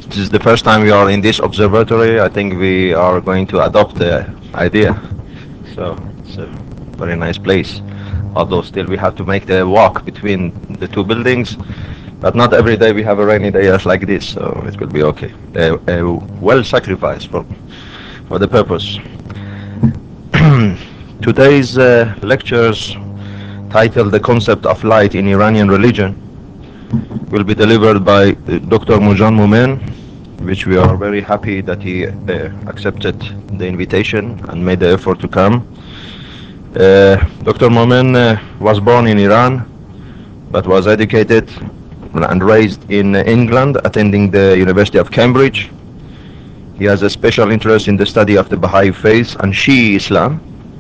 This is the first time we are in this observatory. I think we are going to adopt the idea. So it's a very nice place. Although still we have to make the walk between the two buildings. But not every day we have a rainy day just like this, so it will be okay. A well sacrifice for the purpose. Today's lectures titled The Concept of Light in Iranian Religion will be delivered by Dr. Mujan Mumen, which we are very happy that he accepted the invitation and made the effort to come. Dr. Mumen was born in Iran, but was educated and raised in England, attending the University of Cambridge. He has a special interest in the study of the Baha'i faith and Shi'i Islam,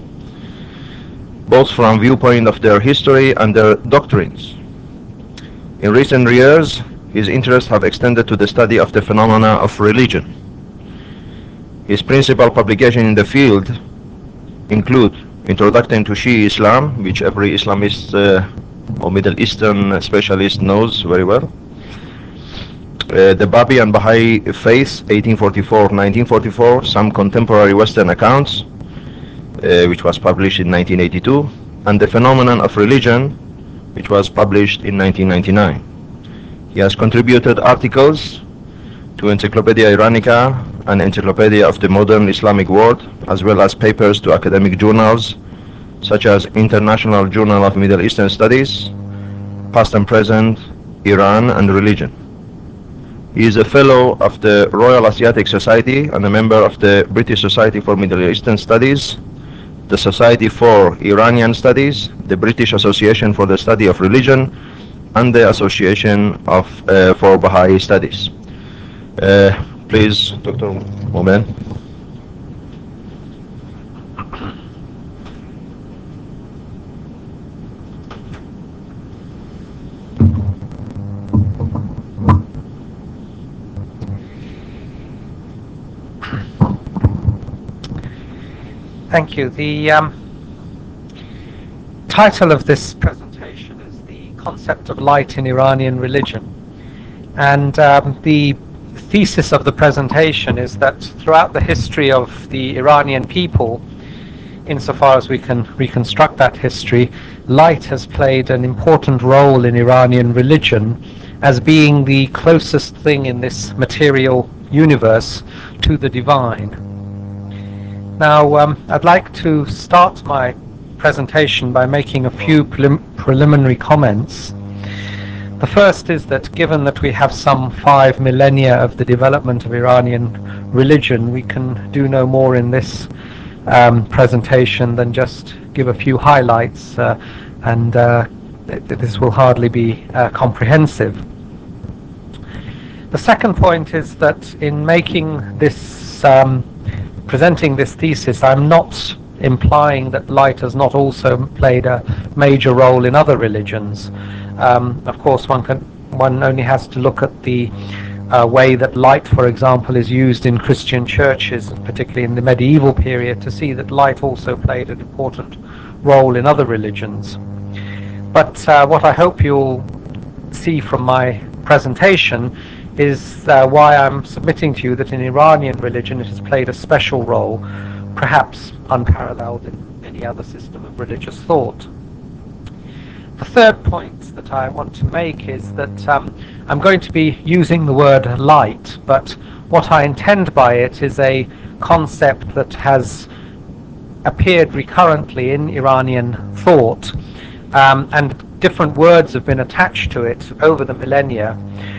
both from viewpoint of their history and their doctrines. In recent years, his interests have extended to the study of the phenomena of religion. His principal publications in the field include Introduction to Shi'i Islam, which every Islamist or Middle Eastern specialist knows very well. The Babi and Baha'i Faith, 1844-1944, some contemporary Western accounts, which was published in 1982, and The Phenomenon of Religion, which was published in 1999. He has contributed articles to Encyclopedia Iranica and Encyclopedia of the Modern Islamic World, as well as papers to academic journals such as International Journal of Middle Eastern Studies, Past and Present, Iran and Religion. He is a fellow of the Royal Asiatic Society and a member of the British Society for Middle Eastern Studies, the Society for Iranian Studies, the British Association for the Study of Religion, and the Association for Baha'i Studies. Please, Dr. Mumen. Thank you. The title of this presentation is The Concept of Light in Iranian Religion. And the thesis of the presentation is that throughout the history of the Iranian people, insofar as we can reconstruct that history, light has played an important role in Iranian religion as being the closest thing in this material universe to the divine. Now, I'd like to start my presentation by making a few preliminary comments. The first is that given that we have some 5 millennia of the development of Iranian religion, we can do no more in this presentation than just give a few highlights, and this will hardly be comprehensive. The second point is that in making this presenting this thesis, I'm not implying that light has not also played a major role in other religions. Of course, one only has to look at the way that light, for example, is used in Christian churches, particularly in the medieval period, to see that light also played an important role in other religions. But what I hope you'll see from my presentation is why I'm submitting to you that in Iranian religion it has played a special role, perhaps unparalleled in any other system of religious thought. The third point that I want to make is that I'm going to be using the word light, but what I intend by it is a concept that has appeared recurrently in Iranian thought, and different words have been attached to it over the millennia.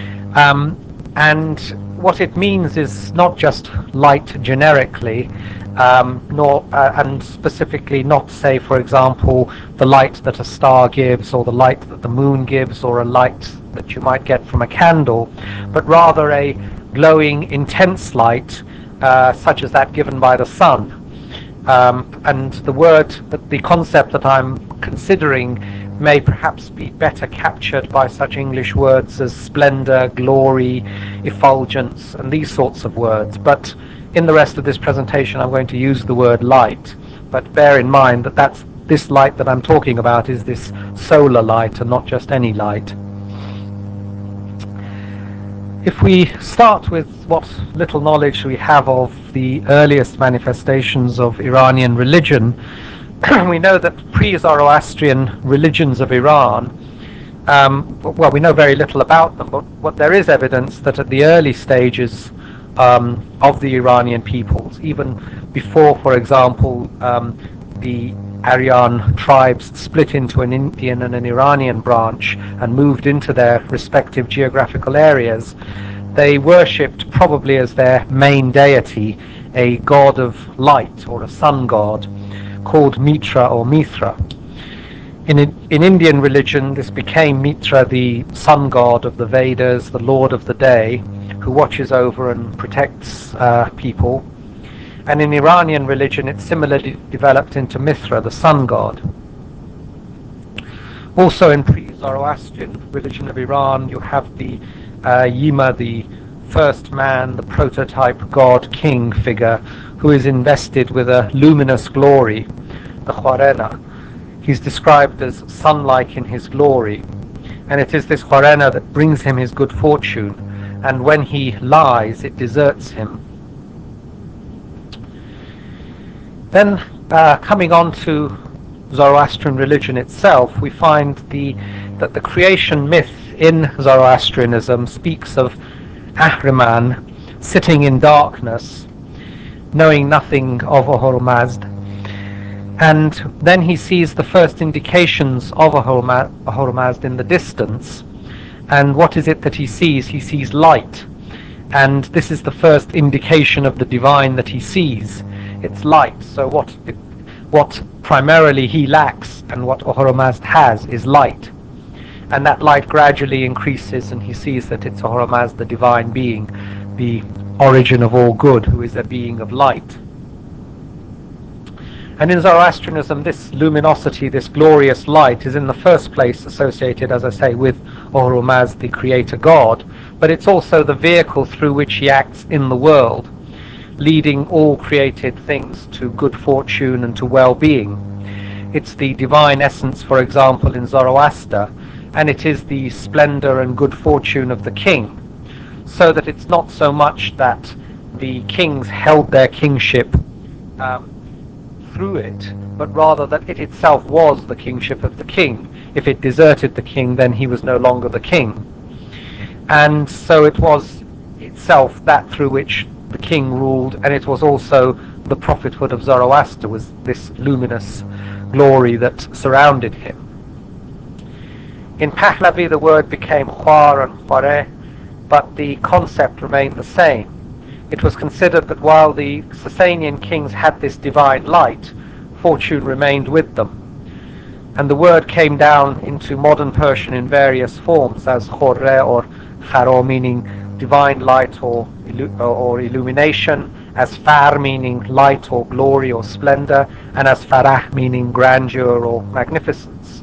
And what it means is not just light generically, and specifically not, say, for example, the light that a star gives, or the light that the moon gives, or a light that you might get from a candle, but rather a glowing, intense light, such as that given by the sun. And the concept that I'm considering may perhaps be better captured by such English words as splendor, glory, effulgence, and these sorts of words. But in the rest of this presentation I'm going to use the word light. But bear in mind that this light that I'm talking about is this solar light and not just any light. If we start with what little knowledge we have of the earliest manifestations of Iranian religion, we know that pre-Zoroastrian religions of Iran, well, we know very little about them, but what there is evidence that at the early stages of the Iranian peoples, even before, for example, the Aryan tribes split into an Indian and an Iranian branch and moved into their respective geographical areas, they worshipped probably as their main deity a god of light or a sun god called Mitra or Mithra. In Indian religion, this became Mitra, the sun god of the Vedas, the lord of the day, who watches over and protects people. And in Iranian religion, it similarly developed into Mithra, the sun god. Also in pre-Zoroastrian religion of Iran, you have the Yima, the first man, the prototype god king figure, who is invested with a luminous glory, the Khwarena. He's described as sun-like in his glory, and it is this Khwarena that brings him his good fortune, and when he lies, it deserts him. Then, coming on to Zoroastrian religion itself, we find that the creation myth in Zoroastrianism speaks of Ahriman sitting in darkness, knowing nothing of Ahura Mazd, and then he sees the first indications of Ahura Mazd in the distance. And what is it that he sees? He sees light, and this is the first indication of the divine that he sees. It's light. So what primarily he lacks and what Ahura Mazd has is light, and that light gradually increases, and he sees that it's Ahura Mazd, the divine being, the origin of all good, who is a being of light. And in Zoroastrianism, this luminosity, this glorious light, is in the first place associated, as I say, with Ahura Mazd, the creator god, but it's also the vehicle through which he acts in the world, leading all created things to good fortune and to well-being. It's the divine essence, for example, in Zoroaster, and it is the splendor and good fortune of the king, so that it's not so much that the kings held their kingship through it, but rather that it itself was the kingship of the king. If it deserted the king, then he was no longer the king. And so it was itself that through which the king ruled, and it was also the prophethood of Zoroaster, was this luminous glory that surrounded him. In Pahlavi, the word became Khwar and Khware, but the concept remained the same. It was considered that while the Sasanian kings had this divine light, fortune remained with them. And the word came down into modern Persian in various forms as Khorre or Kharo, meaning divine light or illumination, as Far, meaning light or glory or splendor, and as Farah, meaning grandeur or magnificence.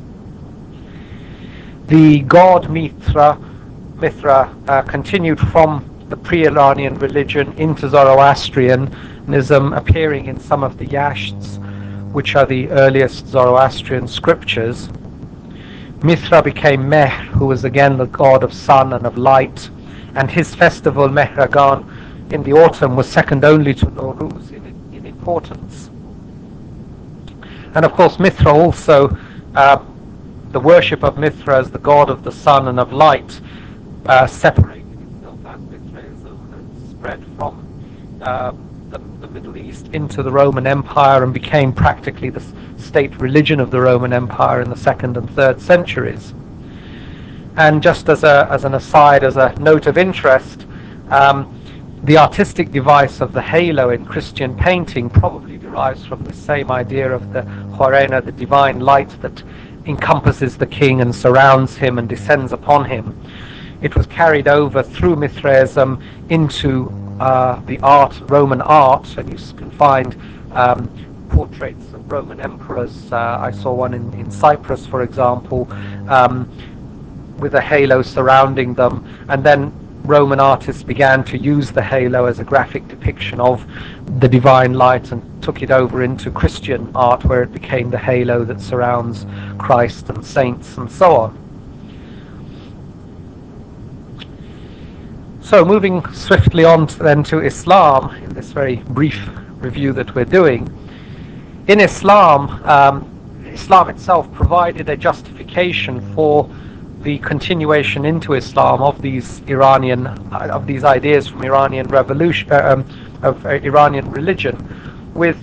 The god Mithra continued from the pre-Iranian religion into Zoroastrianism, appearing in some of the Yashts, which are the earliest Zoroastrian scriptures. Mithra became Mehr, who was again the god of sun and of light, and his festival Mehragan in the autumn was second only to Nowruz in importance. And of course Mithra also, the worship of Mithra as the god of the sun and of light, separated itself as Mithraism and spread from the Middle East into the Roman Empire and became practically the state religion of the Roman Empire in the 2nd and 3rd centuries. And just as an aside, as a note of interest, the artistic device of the halo in Christian painting probably derives from the same idea of the Khwarena, the divine light that encompasses the king and surrounds him and descends upon him. It was carried over through Mithraism into the Roman art, and you can find portraits of Roman emperors. I saw one in Cyprus, for example, with a halo surrounding them, and then Roman artists began to use the halo as a graphic depiction of the divine light and took it over into Christian art, where it became the halo that surrounds Christ and saints and so on. So moving swiftly on then to Islam, in this very brief review that we're doing. In Islam, Islam itself provided a justification for the continuation into Islam of these ideas from Iranian revolution, of Iranian religion, with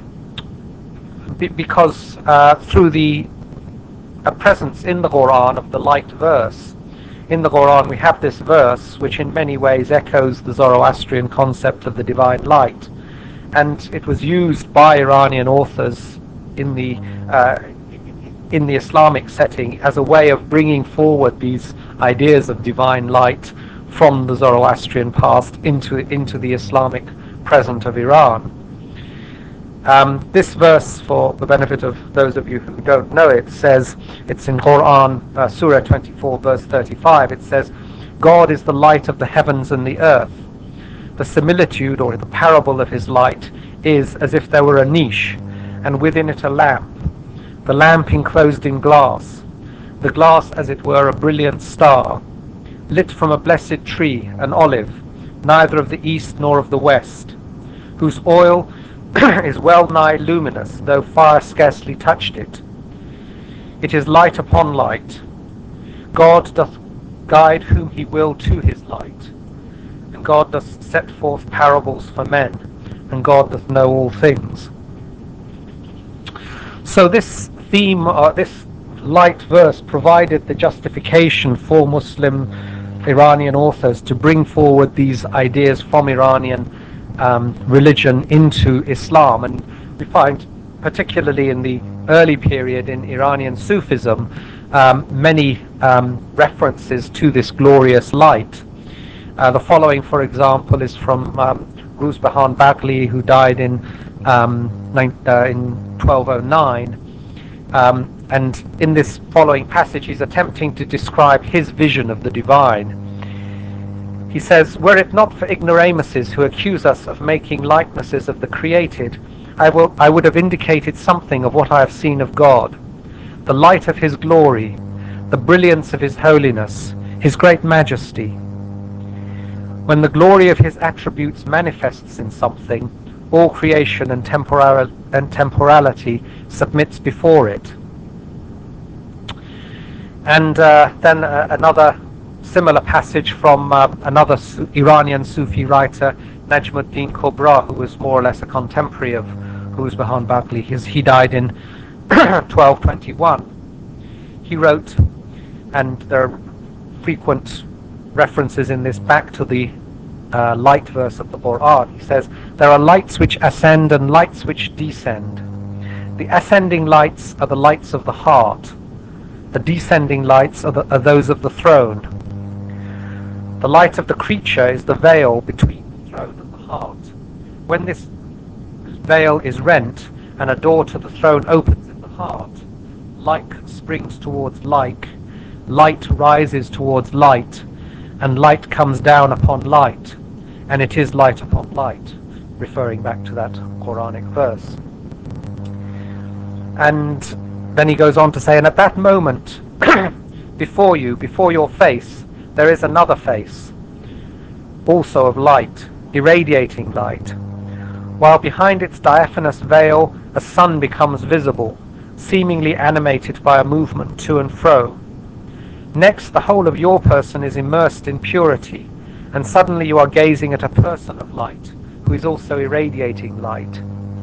because through the presence in the Quran of the light verse. In the Quran we have this verse which in many ways echoes the Zoroastrian concept of the divine light, and it was used by Iranian authors in the Islamic setting as a way of bringing forward these ideas of divine light from the Zoroastrian past into the Islamic present of Iran. This verse, for the benefit of those of you who don't know it, says, it's in Quran, Surah 24, verse 35, it says, God is the light of the heavens and the earth. The similitude, or the parable of his light, is as if there were a niche, and within it a lamp, the lamp enclosed in glass, the glass as it were a brilliant star, lit from a blessed tree, an olive, neither of the east nor of the west, whose oil is well nigh luminous, though fire scarcely touched it. It is light upon light. God doth guide whom he will to his light, and God doth set forth parables for men, and God doth know all things. So this theme, this light verse, provided the justification for Muslim Iranian authors to bring forward these ideas from Iranian religion into Islam. And we find, particularly in the early period in Iranian Sufism, many references to this glorious light. The following, for example, is from Ruzbahan Baghli, who died in 1209. And in this following passage, he's attempting to describe his vision of the divine. He says, were it not for ignoramuses who accuse us of making likenesses of the created, I would have indicated something of what I have seen of God, the light of his glory, the brilliance of his holiness, his great majesty. When the glory of his attributes manifests in something, all creation and temporality submits before it. And then another similar passage from another Iranian Sufi writer, Najmuddin Kubra, who was more or less a contemporary of Ruzbahan Baghli. He died in 1221. He wrote, and there are frequent references in this back to the light verse of the Quran. He says, there are lights which ascend and lights which descend. The ascending lights are the lights of the heart. The descending lights are those of the throne. The light of the creature is the veil between the throne and the heart. When this veil is rent and a door to the throne opens in the heart, like springs towards like, light rises towards light, and light comes down upon light, and it is light upon light, referring back to that Quranic verse. And then he goes on to say, and at that moment, before your face, there is another face, also of light, irradiating light, while behind its diaphanous veil a sun becomes visible, seemingly animated by a movement to and fro. Next, the whole of your person is immersed in purity, and suddenly you are gazing at a person of light, who is also irradiating light.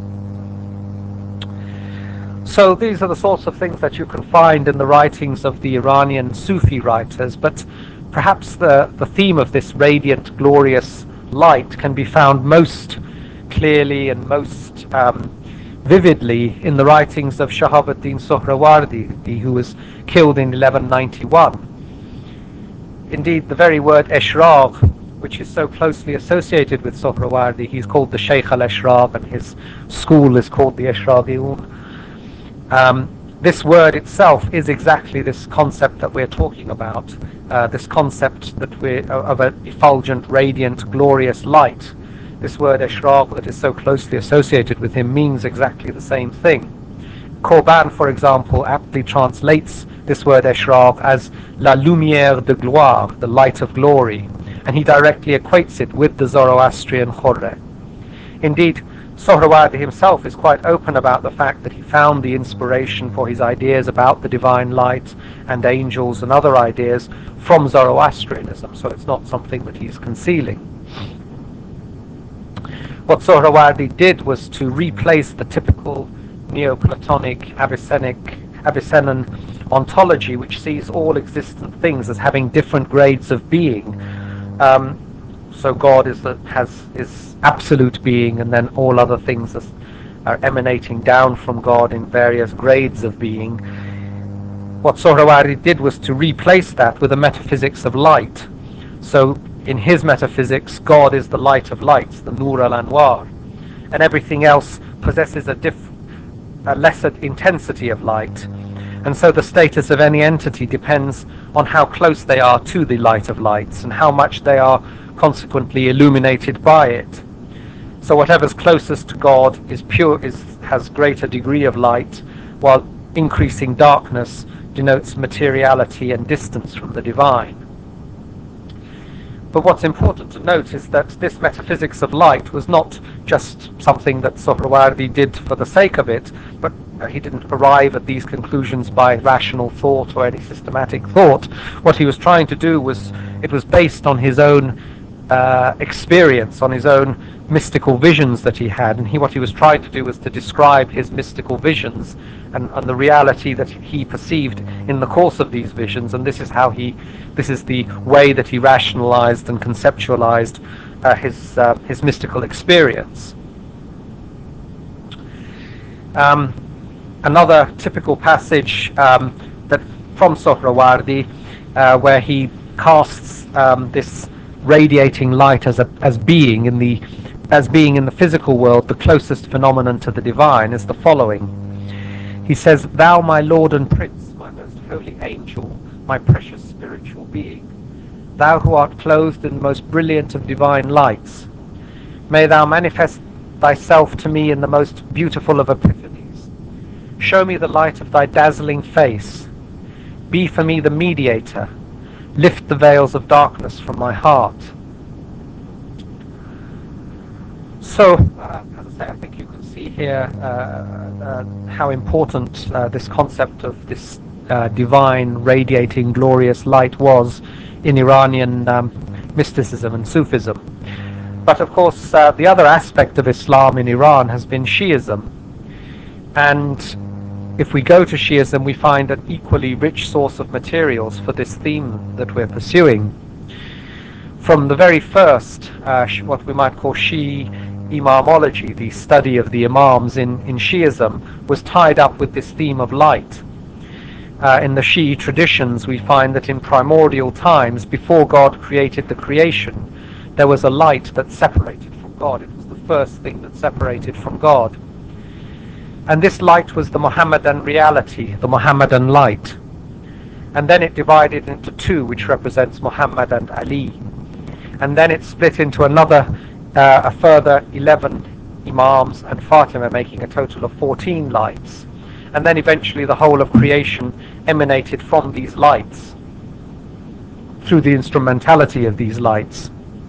So these are the sorts of things that you can find in the writings of the Iranian Sufi writers, but perhaps the theme of this radiant, glorious light can be found most clearly and most vividly in the writings of Shahabuddin Sohrawardi, who was killed in 1191. Indeed, the very word Eshraq, which is so closely associated with Sohrawardi, he's called the Sheikh al-Eshraq, and his school is called the Eshraqiyun. This word itself is exactly this concept that we're talking about, this concept that of an effulgent, radiant, glorious light. This word Eshraq that is so closely associated with him means exactly the same thing. Corban, for example, aptly translates this word Eshraq as la lumière de gloire, the light of glory, and he directly equates it with the Zoroastrian Khorre. Indeed, Sohrawardi himself is quite open about the fact that he found the inspiration for his ideas about the divine light and angels and other ideas from Zoroastrianism, so it's not something that he's concealing. What Sohrawardi did was to replace the typical Neoplatonic Avicennan ontology, which sees all existent things as having different grades of being. So God is absolute being, and then all other things are emanating down from God in various grades of being. What Sohrawardi did was to replace that with a metaphysics of light. So in his metaphysics, God is the light of lights, the Nur al-Anwar, and everything else possesses a lesser intensity of light. And so the status of any entity depends on how close they are to the light of lights and how much they are consequently illuminated by it. So whatever's closest to God is pure, has greater degree of light, while increasing darkness denotes materiality and distance from the divine. But what's important to note is that this metaphysics of light was not just something that Sohrawardi did for the sake of it, but he didn't arrive at these conclusions by rational thought or any systematic thought. What he was trying to do was, it was based on his own experience, on his own mystical visions that he had, and what he was trying to do was to describe his mystical visions and the reality that he perceived in the course of these visions, and this is the way that he rationalized and conceptualized his mystical experience. Another typical passage that from Sohrawardi, where he casts this radiating light as being in the physical world the closest phenomenon to the divine, is the following. He says, "Thou, my Lord and Prince, my most holy angel, my precious spiritual being, thou who art clothed in the most brilliant of divine lights, may thou manifest thyself to me in the most beautiful of epiphanies. Show me the light of thy dazzling face. Be for me the mediator. Lift the veils of darkness from my heart." So, as I say, I think you can see here how important this concept of this divine, radiating, glorious light was in Iranian mysticism and Sufism. But of course, the other aspect of Islam in Iran has been Shi'ism. And if we go to Shi'ism, we find an equally rich source of materials for this theme that we're pursuing. From the very first, what we might call Shi'i Imamology, the study of the Imams in Shi'ism, was tied up with this theme of light. In the Shi'i traditions, we find that in primordial times, before God created the creation, there was a light that separated from God. It was the first thing that separated from God. And this light was the Muhammadan reality, the Muhammadan light. And then it divided into two, which represents Muhammad and Ali. And then it split into a further 11 Imams and Fatima, making a total of 14 lights. And then eventually the whole of creation emanated from these lights through the instrumentality of these lights.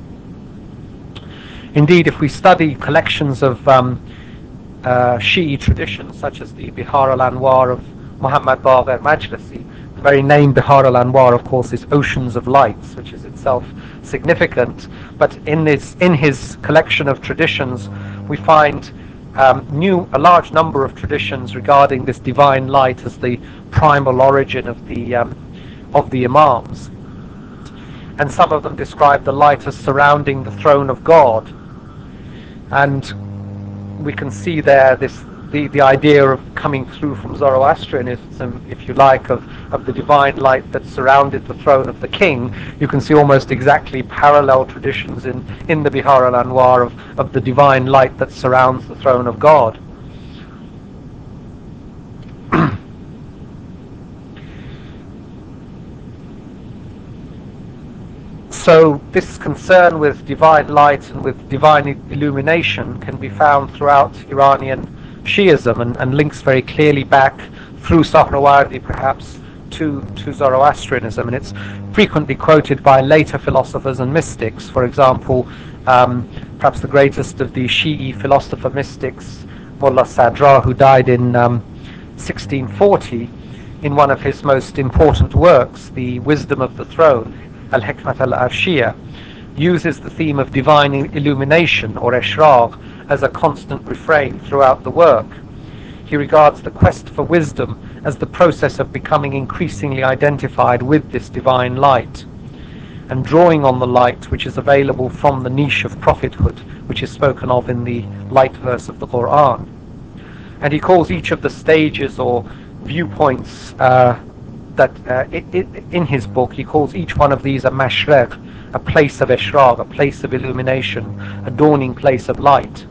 Indeed, if we study collections of Shi'i traditions, such as the Bihar al-Anwar of Muhammad Baqir Majlisi, the very name Bihar al-Anwar, of course, is oceans of lights, which is itself significant. But in his collection of traditions, we find a large number of traditions regarding this divine light as the primal origin of the Imams. And some of them describe the light as surrounding the throne of God. And we can see there the idea of coming through from Zoroastrianism, if you like, of the divine light that surrounded the throne of the king. You can see almost exactly parallel traditions in the Bihar al-Anwar of the divine light that surrounds the throne of God. So this concern with divine light and with divine illumination can be found throughout Iranian Shi'ism and links very clearly back through Sohrawardi perhaps to Zoroastrianism, and it's frequently quoted by later philosophers and mystics. For example, perhaps the greatest of the Shi'i philosopher mystics, Mullah Sadra, who died in 1640, in one of his most important works, The Wisdom of the Throne, Al-Hikmat al-Arshiyah, uses the theme of divine illumination, or Eshraq, as a constant refrain throughout the work. He regards the quest for wisdom as the process of becoming increasingly identified with this divine light, and drawing on the light which is available from the niche of prophethood, which is spoken of in the light verse of the Quran. And he calls each of the stages or viewpoints in his book, he calls each one of these a mashriq, a place of Eshraq, a place of illumination, a dawning place of light.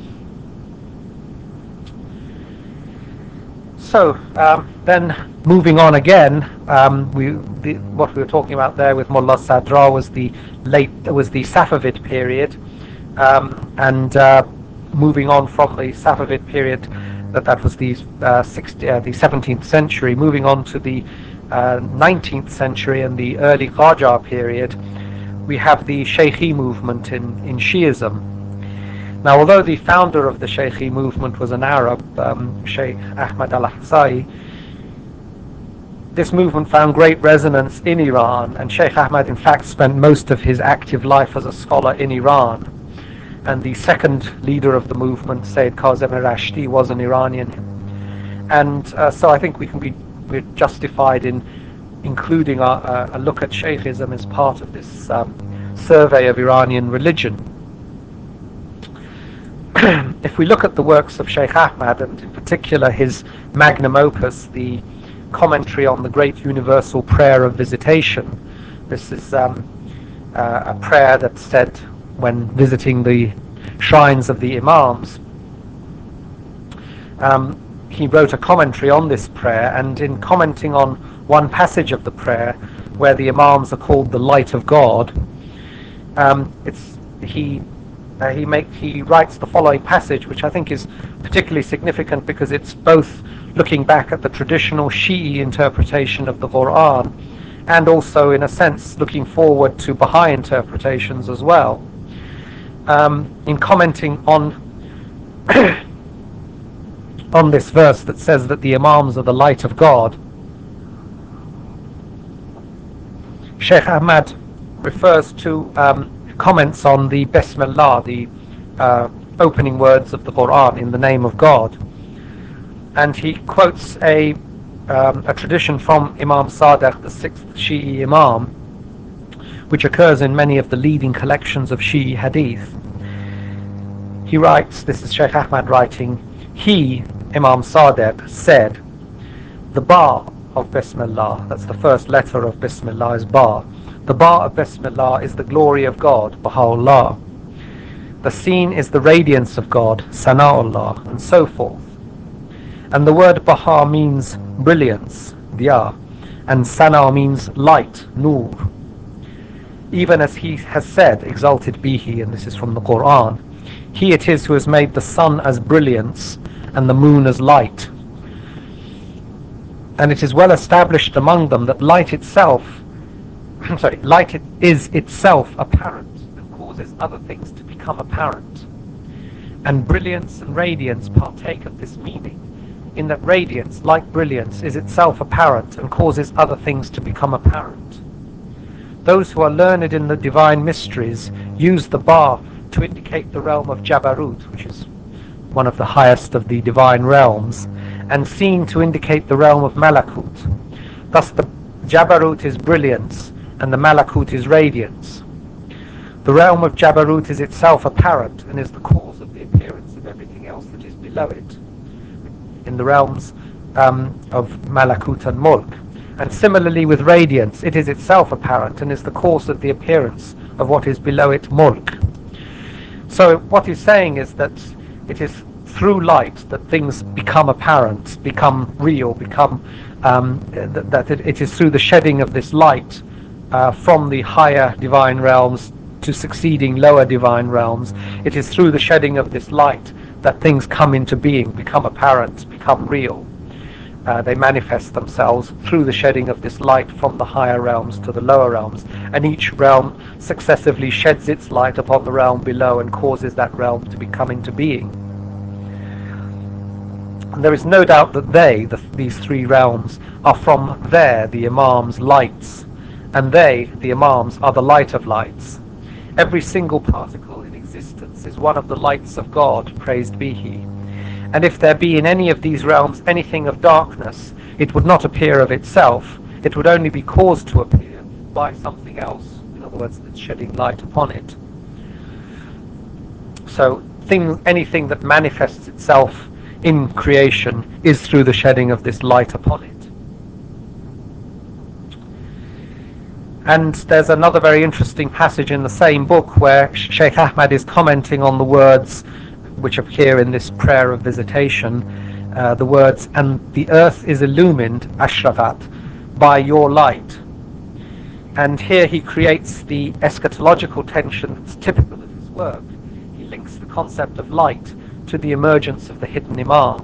So then, moving on again, what we were talking about there with Mullah Sadra was the Safavid period, and moving on from the Safavid period, that was the 17th century, moving on to the 19th century and the early Qajar period, we have the Shaykhi movement in Shi'ism. Now, although the founder of the Shaykhi movement was an Arab, Sheikh Ahmad al-Ahsai, this movement found great resonance in Iran, and Sheikh Ahmad in fact spent most of his active life as a scholar in Iran. And the second leader of the movement, Sayyid Kazem Rashti, was an Iranian. And so I think we're justified in including a look at Shaykhism as part of this survey of Iranian religion. If we look at the works of Sheikh Ahmad, and in particular his magnum opus, the commentary on the Great Universal Prayer of Visitation, this is a prayer that's said when visiting the shrines of the Imams. He wrote a commentary on this prayer, and in commenting on one passage of the prayer where the Imams are called the light of God, he writes the following passage, which I think is particularly significant because it's both looking back at the traditional Shi'i interpretation of the Quran and also, in a sense, looking forward to Baha'i interpretations as well. In commenting on on this verse that says that the Imams are the light of God, Sheikh Ahmad refers to comments on the Bismillah, the opening words of the Quran, in the name of God, and he quotes a tradition from Imam Sadiq, the sixth Shi'i Imam, which occurs in many of the leading collections of Shi'i hadith. He writes, this is Sheikh Ahmad writing, he, Imam Sadiq, said, the ba of Bismillah, that's the first letter of Bismillah, is ba. The ba of Bismillah is the glory of God, Baha'u'llah. The seen is the radiance of God, Sana'ullah, and so forth. And the word Baha means brilliance, Diya, and Sana means light, Nur. Even as he has said, exalted be he, and this is from the Quran, he it is who has made the sun as brilliance and the moon as light. And it is well established among them that light itself, light is itself apparent and causes other things to become apparent. And brilliance and radiance partake of this meaning, in that radiance, like brilliance, is itself apparent and causes other things to become apparent. Those who are learned in the divine mysteries use the ba to indicate the realm of Jabarut, which is one of the highest of the divine realms, and seen to indicate the realm of Malakut. Thus the Jabarut is brilliance and the Malakut is radiance. The realm of Jabarut is itself apparent and is the cause of the appearance of everything else that is below it, in the realms of Malakut and Mulk. And similarly with radiance, it is itself apparent and is the cause of the appearance of what is below it, Mulk. So what he's saying is that it is through light that things become apparent, become real, become it is through the shedding of this light from the higher divine realms to succeeding lower divine realms. It is through the shedding of this light that things come into being, become apparent, become real. They manifest themselves through the shedding of this light from the higher realms to the lower realms, and each realm successively sheds its light upon the realm below and causes that realm to become into being. And there is no doubt that these three realms, are from there the Imam's lights, and they, the Imams, are the light of lights. Every single particle in existence is one of the lights of God, praised be He. And if there be in any of these realms anything of darkness, it would not appear of itself, it would only be caused to appear by something else, in other words, that's shedding light upon it. So anything that manifests itself in creation is through the shedding of this light upon it. And there's another very interesting passage in the same book where Sheikh Ahmad is commenting on the words which appear in this prayer of visitation, the words, "And the earth is illumined, Ashrafat, by your light." And here he creates the eschatological tension that's typical of his work. He links the concept of light to the emergence of the hidden Imam.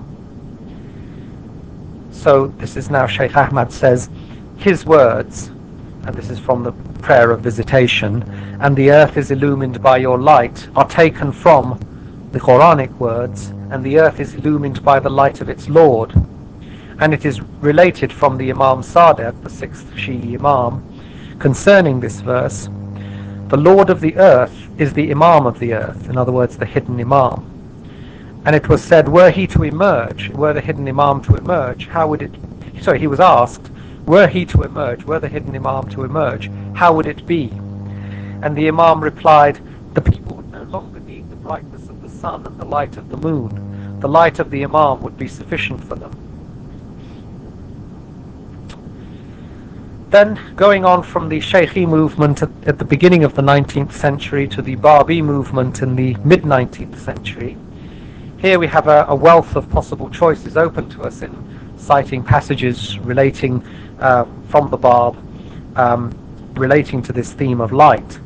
So this is now Sheikh Ahmad says, his words, and this is from the prayer of visitation, "And the earth is illumined by your light," are taken from the Quranic words, "And the earth is illumined by the light of its Lord." And it is related from the Imam Sadiq, the sixth Shi'i Imam, concerning this verse, "The Lord of the earth is the Imam of the earth," in other words, the hidden Imam. And it was said, were he to emerge, were the hidden Imam to emerge, how would it... Sorry, he was asked, were he to emerge, were the hidden Imam to emerge, how would it be? And the Imam replied, the people would no longer need the brightness of the sun and the light of the moon. The light of the Imam would be sufficient for them. Then, going on from the Shaykhi movement at the beginning of the 19th century to the Babi movement in the mid-19th century, here we have a wealth of possible choices open to us in citing passages relating from the Bab, relating to this theme of light.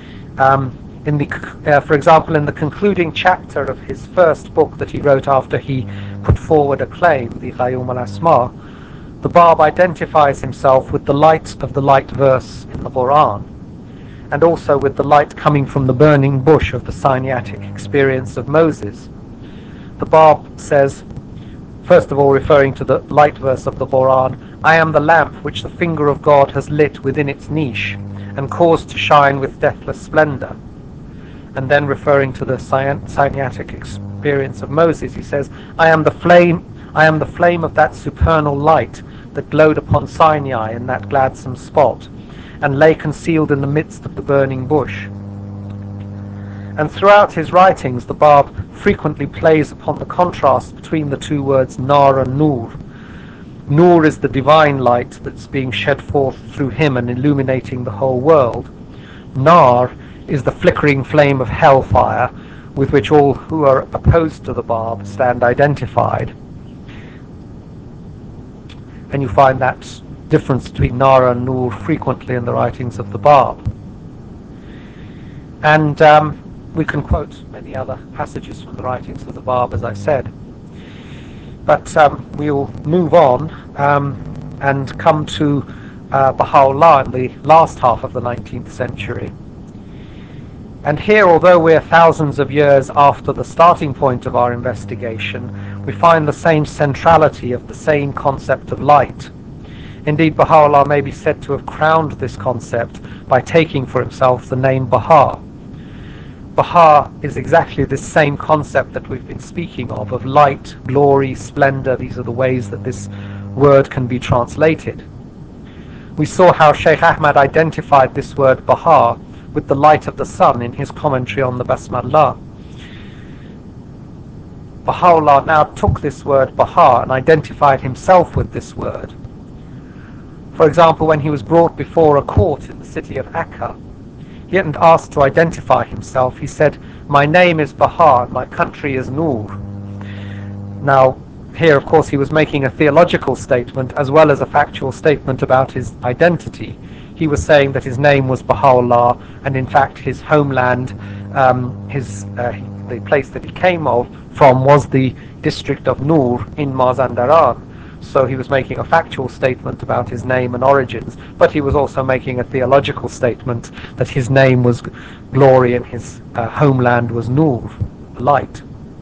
For example, in the concluding chapter of his first book that he wrote after he put forward a claim, the Qayyum al-Asma, the Bab identifies himself with the light of the light verse in the Quran, and also with the light coming from the burning bush of the Sinaitic experience of Moses. The Bab says, first of all, referring to the light verse of the Quran, "I am the lamp which the finger of God has lit within its niche and caused to shine with deathless splendor." And then referring to the Sinaitic experience of Moses, he says, I am the flame of that supernal light that glowed upon Sinai in that gladsome spot, and lay concealed in the midst of the burning bush." And throughout his writings, the Bab frequently plays upon the contrast between the two words Nar and Nur. Nur is the divine light that's being shed forth through him and illuminating the whole world. Nar is the flickering flame of hellfire with which all who are opposed to the Bab stand identified. And you find that difference between Nar and Nur frequently in the writings of the Bab. And we can quote many other passages from the writings of the Bab, as I said. But we'll move on and come to Baha'u'llah in the last half of the 19th century. And here, although we're thousands of years after the starting point of our investigation, we find the same centrality of the same concept of light. Indeed, Baha'u'llah may be said to have crowned this concept by taking for himself the name Baha. Baha is exactly this same concept that we've been speaking of light, glory, splendor. These are the ways that this word can be translated. We saw how Sheikh Ahmad identified this word Baha with the light of the sun in his commentary on the Basmallah. Baha'u'llah now took this word Baha and identified himself with this word. For example, when he was brought before a court in the city of Akka, he hadn't asked to identify himself. He said, "My name is Baha, my country is Nur." Now, here, of course, he was making a theological statement as well as a factual statement about his identity. He was saying that his name was Baha'u'llah, and in fact his homeland, the place that he came from was the district of Nur in Mazandaran, So he was making a factual statement about his name and origins, but he was also making a theological statement that his name was glory and his homeland was Nur, light.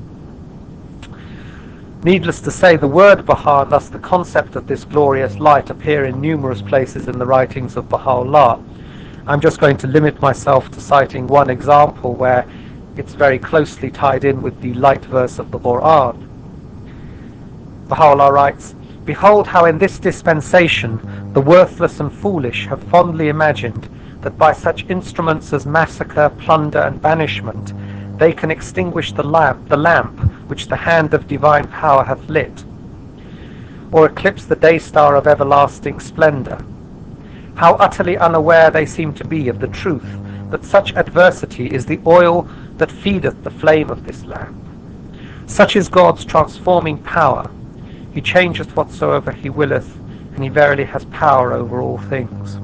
Needless to say, the word Baha, thus the concept of this glorious light, appear in numerous places in the writings of Baha'u'llah. I'm just going to limit myself to citing one example where it's very closely tied in with the light verse of the Quran. Baha'u'llah writes, "Behold how in this dispensation the worthless and foolish have fondly imagined that by such instruments as massacre, plunder, and banishment they can extinguish the lamp which the hand of divine power hath lit, or eclipse the day star of everlasting splendor. How utterly unaware they seem to be of the truth that such adversity is the oil that feedeth the flame of this lamp. Such is God's transforming power. He changeth whatsoever he willeth, and he verily has power over all things."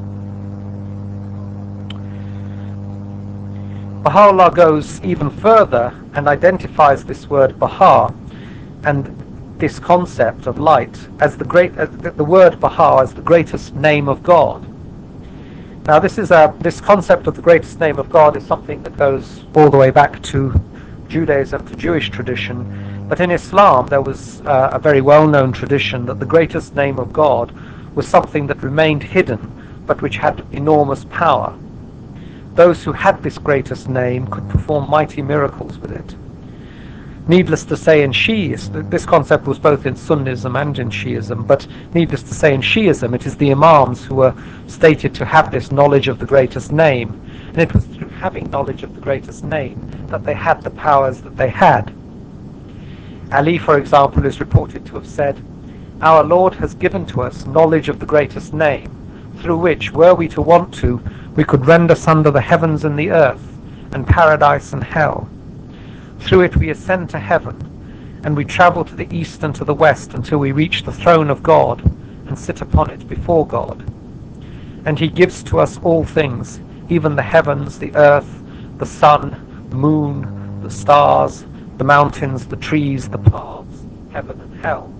Baha'u'llah goes even further and identifies this word Baha and this concept of light as the word Baha as the greatest name of God. Now this concept of the greatest name of God is something that goes all the way back to Judaism, to Jewish tradition, but in Islam there was a very well-known tradition that the greatest name of God was something that remained hidden but which had enormous power. Those who had this greatest name could perform mighty miracles with it. Needless to say, in Shi'ism, this concept was both in Sunnism and in Shi'ism, but needless to say, in Shi'ism, it is the Imams who were stated to have this knowledge of the greatest name, and it was through having knowledge of the greatest name that they had the powers that they had. Ali, for example, is reported to have said, "Our Lord has given to us knowledge of the greatest name, through which, were we to want to, we could rend asunder the heavens and the earth, and paradise and hell. Through it we ascend to heaven, and we travel to the east and to the west until we reach the throne of God, and sit upon it before God. And he gives to us all things, even the heavens, the earth, the sun, the moon, the stars, the mountains, the trees, the paths, heaven and hell."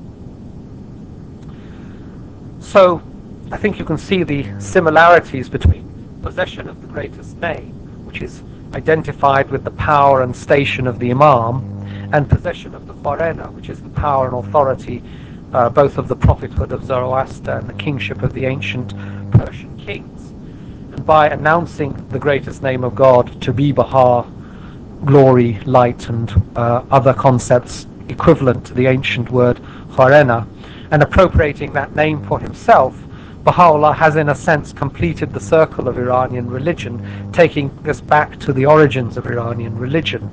So, I think you can see the similarities between possession of the greatest name, which is identified with the power and station of the Imam, and possession of the Kharena, which is the power and authority both of the prophethood of Zoroaster and the kingship of the ancient Persian kings. And by announcing the greatest name of God to be Baha, glory, light, and other concepts equivalent to the ancient word Kharena, and appropriating that name for himself, Baha'u'llah has in a sense completed the circle of Iranian religion, taking us back to the origins of Iranian religion.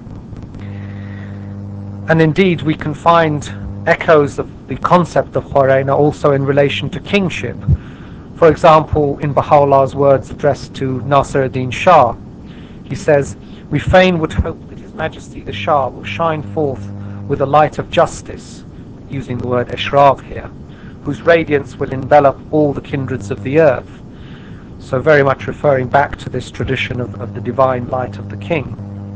And indeed we can find echoes of the concept of Kharena also in relation to kingship. For example, in Baha'u'llah's words addressed to Nasir ad-Din Shah, he says, "We fain would hope that His Majesty the Shah will shine forth with a light of justice," using the word ishraq here, "whose radiance will envelop all the kindreds of the earth." So very much referring back to this tradition of the divine light of the king.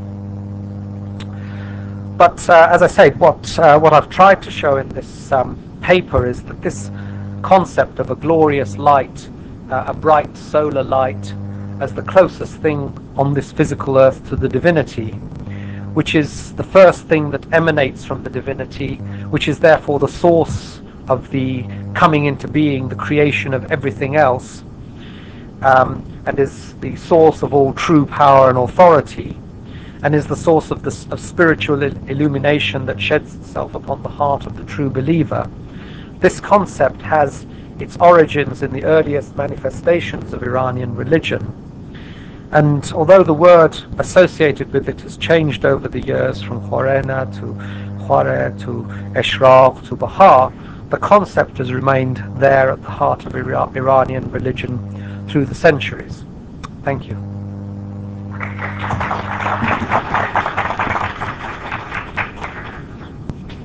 But as I say, what I've tried to show in this paper is that this concept of a glorious light, a bright solar light, as the closest thing on this physical earth to the divinity, which is the first thing that emanates from the divinity, which is therefore the source of the coming into being, the creation of everything else, and is the source of all true power and authority, and is the source of spiritual illumination that sheds itself upon the heart of the true believer. This concept has its origins in the earliest manifestations of Iranian religion. And although the word associated with it has changed over the years from Kharena to Khare to Ishraq to Baha, the concept has remained there at the heart of Iranian religion through the centuries. Thank you.